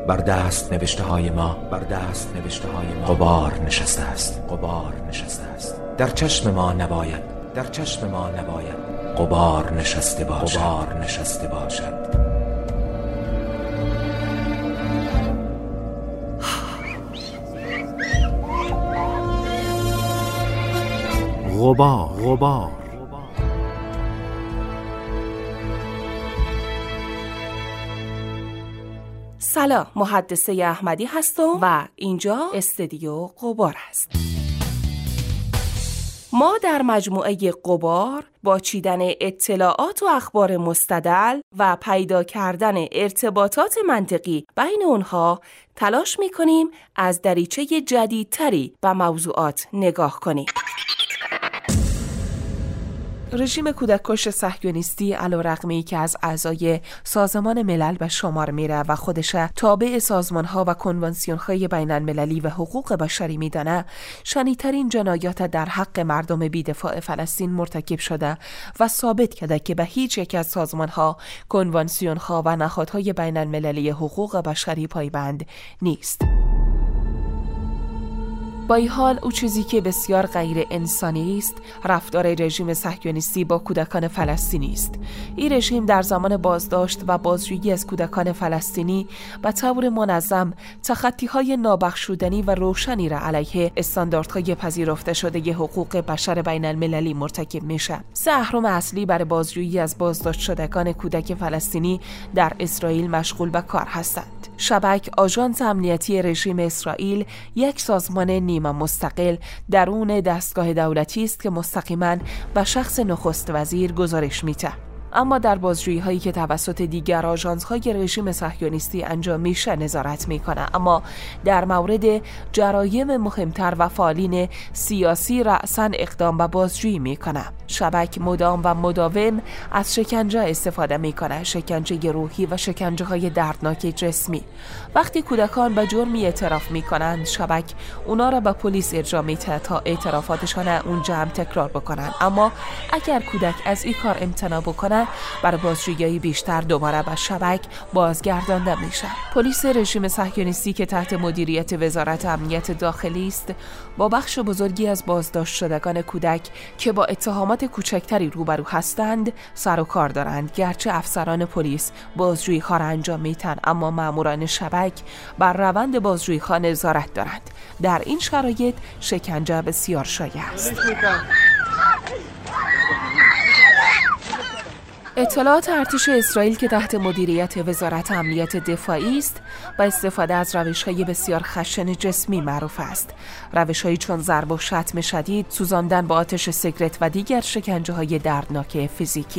بر دست نوشته های ما غبار نشسته است. در چشم ما نباید غبار نشسته باشد. غبار. سلام، محدثه احمدی هستم و اینجا استودیو غبار است. ما در مجموعه غبار با چیدن اطلاعات و اخبار مستدل و پیدا کردن ارتباطات منطقی بین اونها تلاش می‌کنیم از دریچه جدیدتری به موضوعات نگاه کنیم. رژیم کودککش صهیونیستی علیرغمی که از اعضای سازمان ملل به شمار میره و خودش تابع سازمان‌ها و کنوانسیون‌های بین‌المللی و حقوق بشری میدانه، شنیدترین جنایات در حق مردم بی‌دفاع فلسطین مرتکب شده و ثابت کرده که به هیچ یک از سازمان‌ها، کنوانسیون‌ها و نهادهای بین‌المللی حقوق بشری پایبند نیست. با این حال او چیزی که بسیار غیر انسانی است رفتار رژیم صهیونیستی با کودکان فلسطینی است. این رژیم در زمان بازداشت و بازجویی از کودکان فلسطینی به طور منظم تخطی‌های نابخشودنی و روشنی را علیه استانداردهای پذیرفته شده حقوق بشر بین المللی مرتکب میشه. سه اهرم اصلی برای بازجویی از بازداشت شدگان کودک فلسطینی در اسرائیل مشغول به کار هستند. شبک، آژانس امنیتی رژیم اسرائیل، یک سازمان نیمه مستقل درون دستگاه دولتی است که مستقیما به شخص نخست وزیر گزارش میده. اما در بازجویی هایی که توسط دیگر آژانس های رژیم صهیونیستی انجام میشه نظارت میکنه، اما در مورد جرایم مهمتر و فعالین سیاسی رأساً اقدام به بازجویی میکنه. شبک مدام و مداوم از شکنجه استفاده میکنه، شکنجه روحی و شکنجه های دردناک جسمی. وقتی کودکان به جرمی اعتراف میکنند، شبک اونا را به پلیس ارجاع میده تا اعترافاتشان اونجا هم تکرار بکنن. اما اگر کودک از این کار امتناع بکنه، برای بازجویی بیشتر دوباره به شبک بازگردانده میشه. پلیس رژیم صهیونیستی که تحت مدیریت وزارت امنیت داخلی است، با بخش بزرگی از بازداشت شدگان کودک که با اتهامات کوچکتری روبرو هستند سر و کار دارند. گرچه افسران پلیس بازجویی ها را انجام میدن، اما ماموران شبک بر روند بازجویی ها نظارت دارند. در این شرایط شکنجه بسیار شایع است. اطلاعات ارتش اسرائیل که تحت مدیریت وزارت امنیت دفاعی است با استفاده از روش‌های بسیار خشن جسمی معروف است. روش‌هایی چون ضرب و شتم شدید، سوزاندن با آتش سیگرت و دیگر شکنجه‌های دردناک فیزیکی.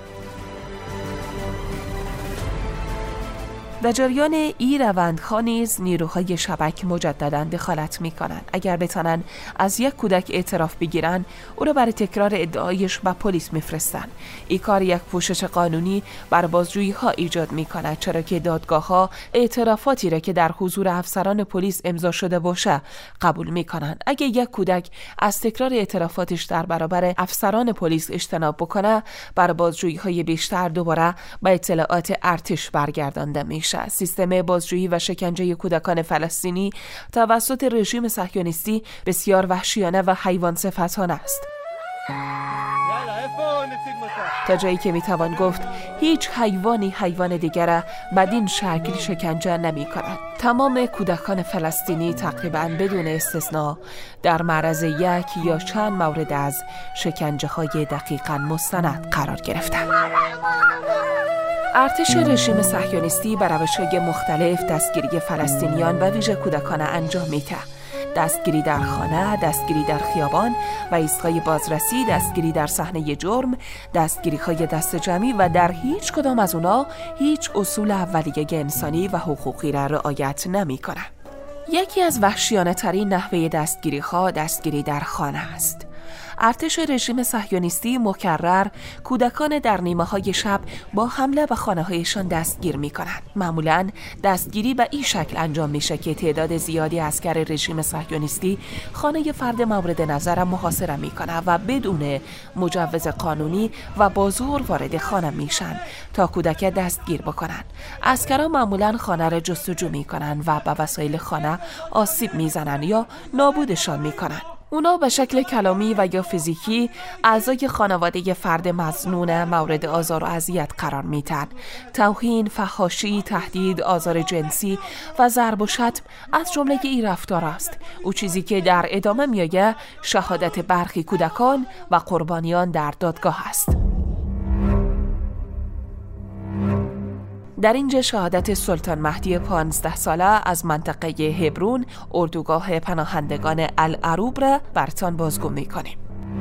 در جریان این روندها نیز نیروهای شبک مجددا دخالت می‌کنند. اگر بتانن از یک کودک اعتراف بگیرن، او را برای تکرار ادعایش به پلیس میفرستن. این کار یک پوشش قانونی بر بازجویی‌ها ایجاد می‌کند، چرا که دادگاه‌ها اعترافاتی را که در حضور افسران پلیس امضا شده باشه قبول می‌کنند. اگر یک کودک از تکرار اعترافاتش در برابر افسران پلیس اجتناب بکنه، بر بازجویی‌های بیشتر دوباره به اطلاعات ارتش برگردانده میشه. سیستم بازجویی و شکنجه کودکان فلسطینی توسط رژیم صهیونیستی بسیار وحشیانه و حیوان صفتانه است. تا جایی که میتوان گفت هیچ حیوان دیگر بدین شکل شکنجه نمی کند. تمام کودکان فلسطینی تقریباً بدون استثناء در معرض یک یا چند مورد از شکنجه های دقیقاً مستند قرار گرفتند. ارتش رژیم صهیونیستی بر روش‌های مختلف دستگیری فلسطینیان و ویژه کودکان انجام میده. دستگیری در خانه، دستگیری در خیابان و ایستگاه بازرسی، دستگیری در صحنه جرم، دستگیری‌های دست جمعی و در هیچ کدام از اونا هیچ اصول اولیه انسانی و حقوقی را رعایت نمی‌کنه. یکی از وحشیانه ترین نحوه دستگیری در خانه است. ارتش رژیم صهیونیستی مکرر کودکان در نیمه‌های شب با حمله به خانه‌هایشان دستگیر می‌کنند. معمولاً دستگیری به این شکل انجام میشه که تعداد زیادی عسکر رژیم صهیونیستی خانه فرد مورد نظر محاصره می‌کنه و بدون مجوز قانونی و با زور وارد خانه میشن تا کودک دستگیر بکنن. عسکرها معمولاً خانه را جستجو می‌کنن و به وسایل خانه آسیب می‌زنن یا نابودشان می‌کنن. اونا به شکل کلامی و یا فیزیکی اعضای خانواده فرد مظنون مورد آزار و اذیت قرار میدن. توهین، فحاشی، تهدید، آزار جنسی و ضرب و شتم از جمله این رفتار است. او چیزی که در ادامه میآید شهادت برخی کودکان و قربانیان در دادگاه است. در اینجا شهادت سلطان مهدی 15 ساله از منطقه هبرون، اردوگاه پناهندگان العروب را براتان بازگو میکنیم.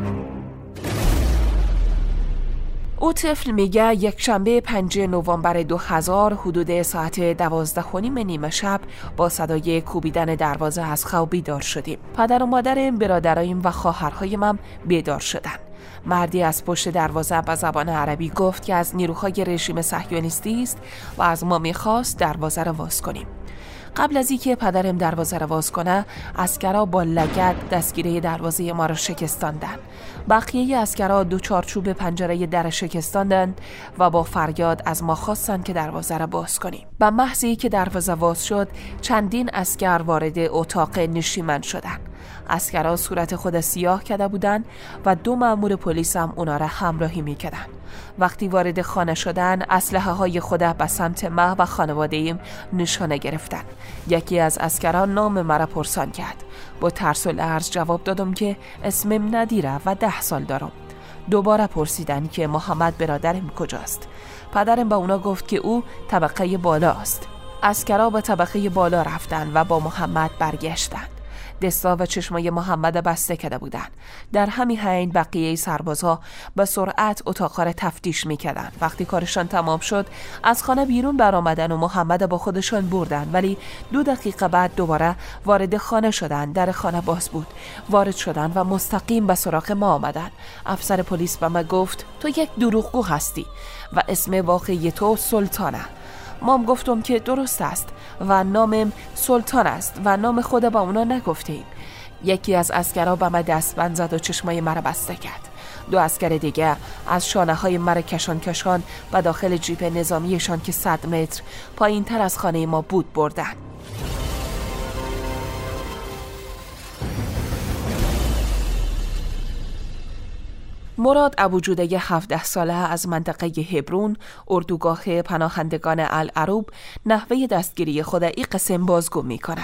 او طفل میگه یک شنبه 5 نوامبر 2000 حدود ساعت 12:30 نیمه شب با صدای کوبیدن دروازه از خواب بیدار شدیم. پدر و مادرم، برادرایم و خواهرهایم هم بیدار شدند. مردی از پشت دروازه به زبان عربی گفت که از نیروهای رژیم صهیونیستی است و از ما می‌خواست دروازه را باز کنیم. قبل از اینکه پدرم دروازه را باز کنه، عسکرها با لگد دستگیره دروازه ما را شکستاندند. بقیه عسکرها دو چارچوب پنجره در شکستاندند و با فریاد از ما خواستند که دروازه را باز کنیم. به محض اینکه دروازه باز شد، چندین عسکر وارد اتاق نشیمن شدند. عسکرها صورت خود سیاه کرده بودند و 2 مأمور پلیس هم اونا را همراهی می‌کردند. وقتی وارد خانه شدن، اسلحه های خود به سمت ما و خانواده ایم نشانه گرفتند. یکی از عسکران نام مرا پرسان کرد. با ترس و لرز جواب دادم که اسمم ندیره و 10 سال دارم. دوباره پرسیدن که محمد برادرم کجاست. پدرم به اونا گفت که او طبقه بالا است. عسکرها به طبقه بالا رفتند و با محمد برگشتند. دستا و چشمای محمد بسته کرده بودند. در همین حین بقیه سربازها به سرعت اتاقها را تفتیش می‌کردند. وقتی کارشان تمام شد، از خانه بیرون برآمدن و محمد با خودشان بردن، ولی 2 دقیقه بعد دوباره وارد خانه شدند. در خانه باز بود. وارد شدند و مستقیم به سراغ ما آمدند. افسر پلیس به ما گفت تو یک دروغگو هستی و اسم واقعی تو سلطانه. مام گفتم که درست است و نامم سلطان است و نام خود با اونا نگفتیم. یکی از عسکرها به من دستبند زد و چشمای مرا بسته کرد. 2 عسکر دیگه از شانه های مرا کشان و داخل جیپ نظامیشان که 100 متر پایین تر از خانه ما بود بردن. مراد ابوجوده 17 ساله از منطقه هبرون، اردوگاه پناهندگان العروب، نحوه دستگیری خود این قسم بازگو میکنه.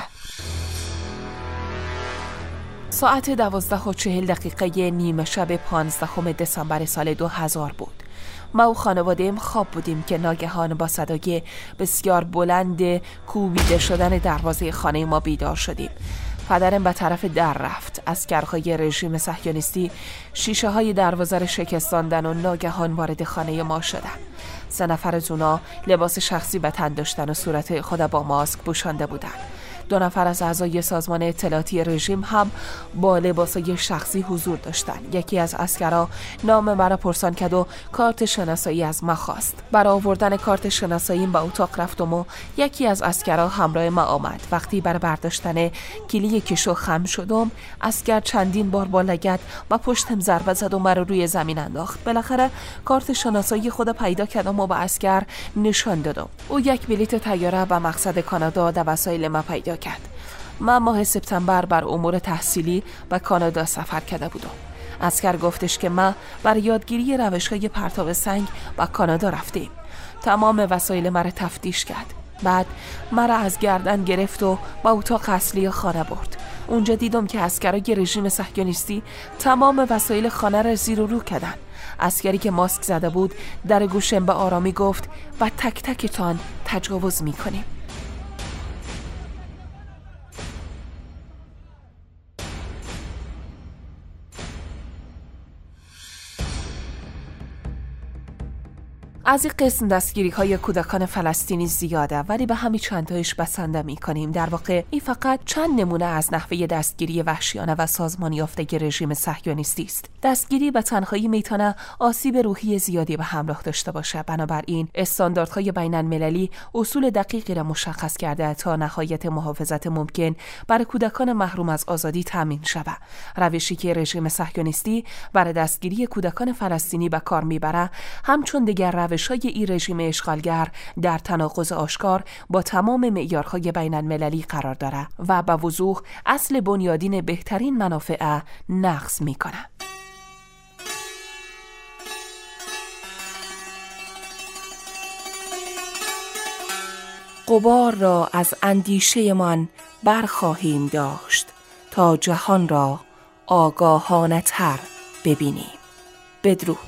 ساعت 12:40 نیمه شب 15 دسامبر سال 2000 بود. ما و خانواده‌ام خواب بودیم که ناگهان با صدای بسیار بلند کوبیده شدن دروازه خانه ما بیدار شدیم. پدرم به طرف در رفت. عسکرهای رژیم صهیونیستی شیشه های دروازه را شکستاندن و ناگهان وارد خانه ما شدند. 3 نفر از اونا لباس شخصی به تن داشتن و صورت خود با ماسک پوشانده بودند. 2 نفر از اعضای سازمان اطلاعاتی رژیم هم با لباسای شخصی حضور داشتند. یکی از عسکرها نام مرا پرسان کرد و کارت شناسایی از ما خواست. برای آوردن کارت شناساییم به اتاق رفتم و یکی از عسکرها همراه ما آمد. وقتی برای برداشتن کلید کشو خم شدم، عسکر چندین بار با لگد و پشتم ضربه زد و مرا روی زمین انداخت. بالاخره کارت شناسایی خود پیدا کردم و به عسکر نشان دادم. او یک بلیط طیاره به مقصد کانادا در وسایل ما پیدا کرد. من ماه سپتامبر بر امور تحصیلی به کانادا سفر کرده بودم. عسکر گفتش که ما برای یادگیری روش‌های پرتاب سنگ به کانادا رفتیم. تمام وسایل مرا تفتیش کرد. بعد مرا از گردن گرفت و به اتاق اصلی خانه برد. اونجا دیدم که عسکرای رژیم صهیونیستی تمام وسایل خانه را زیر و رو کردن. عسکری که ماسک زده بود در گوشم به آرامی گفت و تک تکتان تجاوز می‌کنیم. از این قسم دستگیری‌های کودکان فلسطینی زیاده، ولی به همین چندتایش بسنده می‌کنیم. در واقع این فقط چند نمونه از نحوه دستگیری وحشیانه و سازمان یافته رژیم صهیونیستی است. دستگیری به تنهایی میتونه آسیب روحی زیادی به همراه داشته باشه. بنابراین استانداردهای بین‌المللی اصول دقیقی را مشخص کرده تا نهایت محافظت ممکن برای کودکان محروم از آزادی تامین شود. روشی که رژیم صهیونیستی برای دستگیری کودکان فلسطینی به کار میبره، همچون دیگر روش‌های این رژیم اشغالگر در تناقض آشکار با تمام معیارهای بین‌المللی قرار داره و به وضوح اصل بنیادین بهترین منافع نقض میکنه. غبار را از اندیشه من برخواهیم داشت تا جهان را آگاهانه تر ببینیم. بدرود.